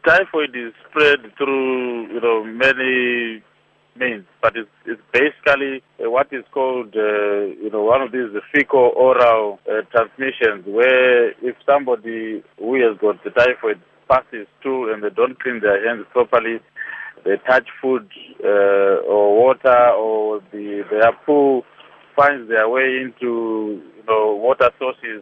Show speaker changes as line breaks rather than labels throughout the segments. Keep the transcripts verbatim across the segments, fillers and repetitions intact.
Typhoid is spread through, you know, many means, but it's, it's basically uh, what is called, uh, you know, one of these fecal-oral uh, transmissions, where if somebody who has got the typhoid passes through and they don't clean their hands properly, they touch food uh, or water, or the their poo finds their way into, you know, water sources.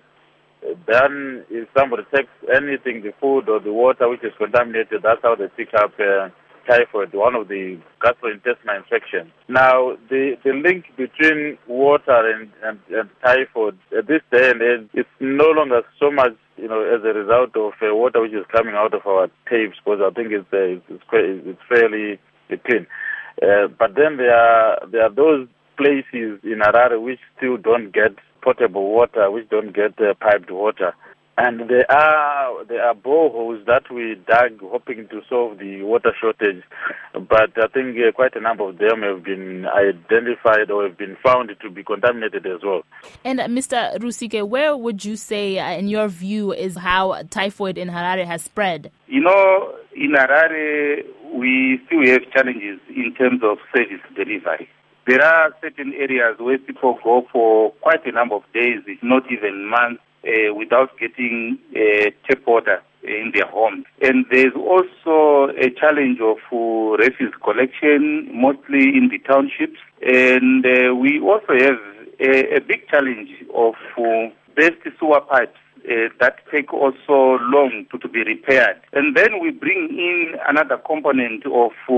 Then if somebody takes anything, the food or the water which is contaminated, that's how they pick up uh, typhoid, one of the gastrointestinal infections. Now, the, the link between water and, and, and typhoid at this day and age, it's no longer so much, you know, as a result of uh, water which is coming out of our taps, because I think it's, uh, it's, it's, it's fairly clean. Uh, but then there are, there are those places in Harare which still don't get potable water, which don't get uh, piped water. And there are there are boreholes that we dug hoping to solve the water shortage. But I think uh, quite a number of them have been identified or have been found to be contaminated as well.
And uh, Mister Rusike, where would you say, uh, in your view, is how typhoid in Harare has spread?
You know, in Harare, we still have challenges in terms of service delivery. There are certain areas where people go for quite a number of days, if not even months, uh, without getting uh, tap water in their homes. And there's also a challenge of uh, refuse collection, mostly in the townships. And uh, we also have a, a big challenge of uh, best sewer pipes Uh, that take also long to, to be repaired. And then we bring in another component of uh,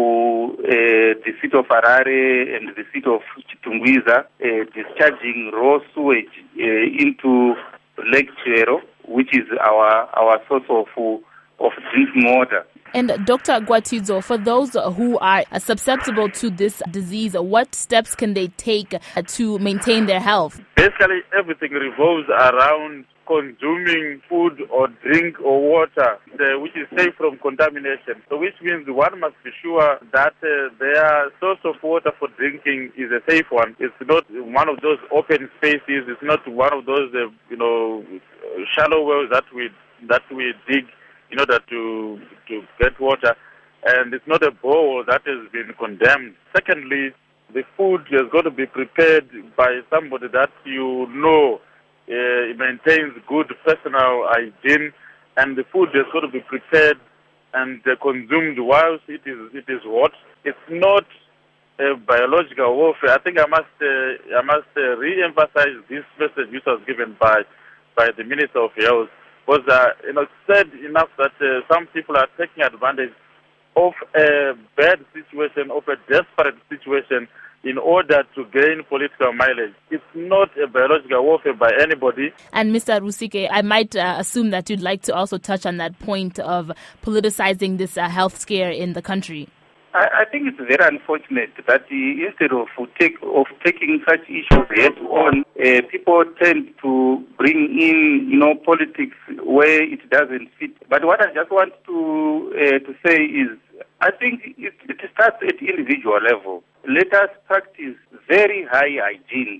uh, the city of Harare and the city of Chitungwiza, uh, discharging raw sewage uh, into Lake Chero, which is our our source of uh, of drinking water.
And Doctor Gwatidzo, for those who are susceptible to this disease, what steps can they take to maintain their health?
Basically, everything revolves around consuming food or drink or water uh, which is safe from contamination. So which means one must be sure that uh, their source of water for drinking is a safe one. It's not one of those open spaces. It's not one of those, uh, you know, shallow wells that we that we dig in order to to get water. And it's not a bowl that has been condemned. Secondly, the food has got to be prepared by somebody that you know Uh, it maintains good personal hygiene, and the food has got to be prepared and uh, consumed whilst it is it is hot. It's not uh, biological warfare. I think I must uh, I must uh, re-emphasize this message which was given by by the Minister of Health, was uh, you know said enough that uh, some people are taking advantage of a bad situation, of a desperate situation, in order to gain political mileage. It's not a biological warfare by anybody.
And Mister Rusike, I might uh, assume that you'd like to also touch on that point of politicizing this uh, health scare in the country.
I, I think it's very unfortunate that uh, instead of take, of taking such issues head on, uh, people tend to bring in, you know, politics where it doesn't fit. But what I just want to uh, to say is, I think it, it starts at individual level. Let us practice very high hygiene,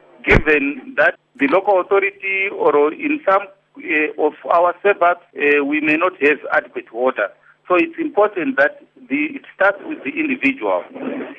given that the local authority or in some uh, of our suburbs, uh, we may not have adequate water. So it's important that the, it starts with the individual.